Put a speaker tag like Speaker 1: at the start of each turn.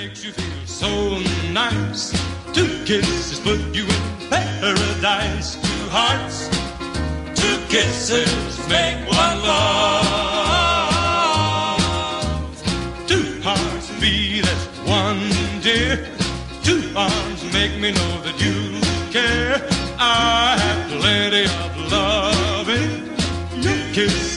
Speaker 1: makes you feel so nice. Two kisses put you in paradise. Two hearts, two kisses make one love. Two hearts beat as one, dear. Two arms make me know that you care. I have plenty of loving. Your kiss